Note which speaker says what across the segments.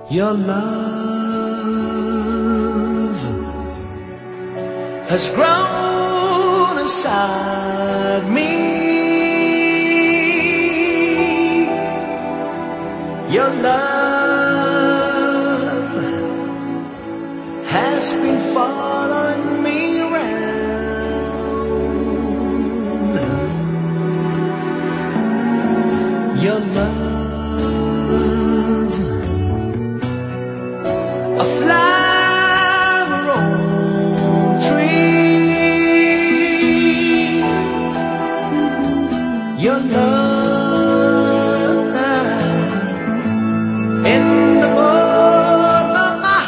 Speaker 1: Your love has grown inside me. Your love has been following me around. Your love, a flower on a tree. Your love in the bottom of my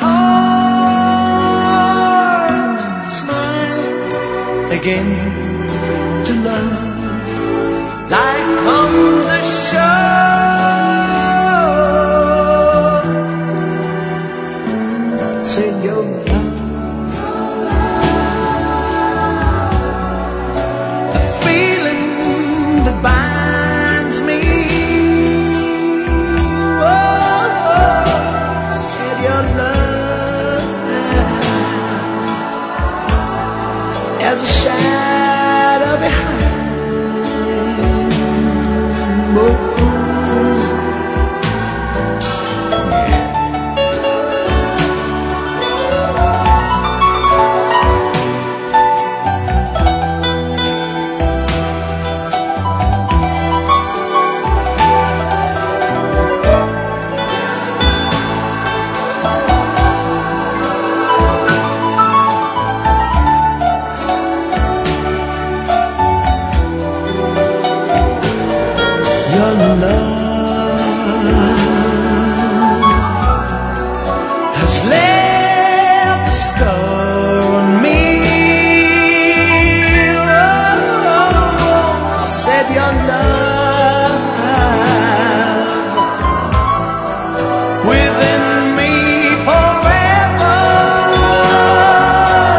Speaker 1: heart. Smile again to love like on the shore. Say your love, a feeling that binds me. Oh, said your love as a shadow behind. Oh. Your love has left a scar on me. Oh, said your love within me forever.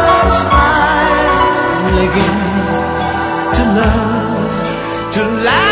Speaker 1: Smile again to love, to life.